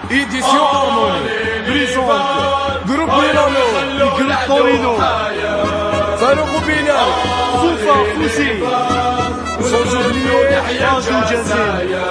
Édition Harmonie présente Groupe Milano et Groupe Torino. Farouk Bilal, Soufa Foussi, sans oublier Radio Jazeera.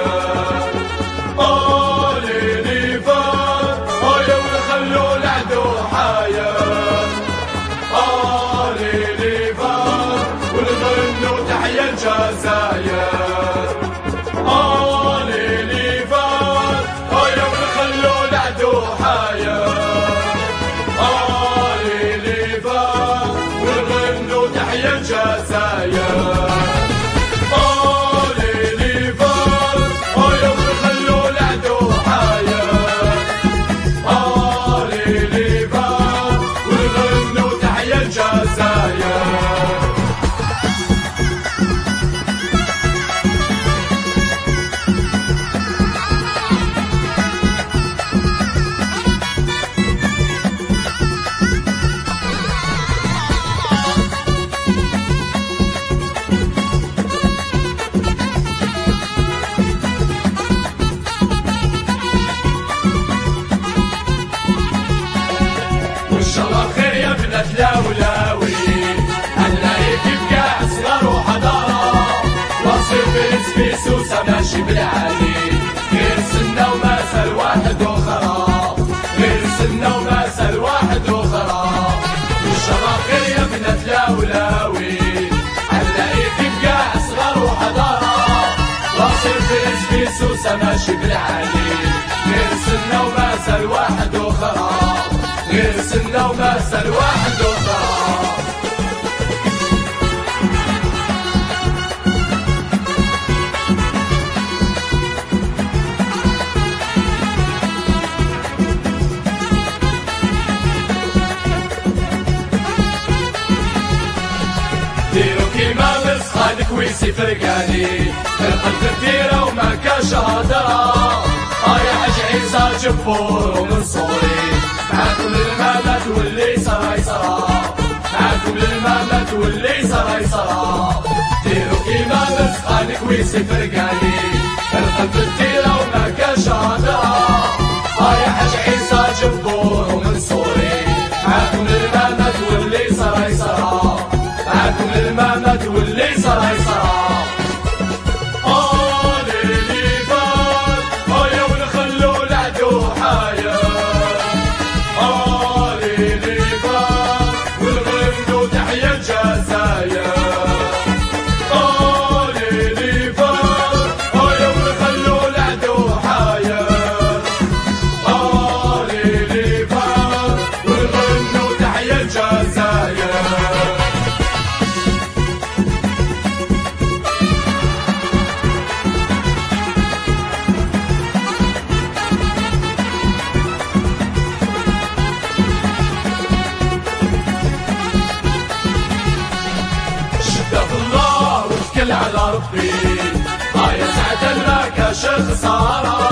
لاولاوي هنلاقي كيف كاع صغار وحضارة واصل في سوسة ماشي بالعالي غير سنة ومثل واحد وخرا غير سنة ومثل واحد وخرا والشرف غير يا بنات لاولاوي هنلاقي كيف كاع صغار وحضارة واصل في سوسة ماشي بالعالي غير سنة ومثل واحد وخرا غير سنة ومثل واحد وخرا ديرو كيما مسخان كويسي فرقاني القلب الديرة وما كاش هدرة يا حاج عيسى جبور ومن صوري معاكم المامات واللي صرا يصرا معاكم المامات واللي صرا يصرا ديرو كيما مسخان كويسي فرقاني القلب الديرة وما كاش هدرة يا حاج عيسى جبور ومن صوري معاكم المامات واللي صرا يصرا معاكم المامات واللي صرا يصرا على ربي يا سعد لك شخصارة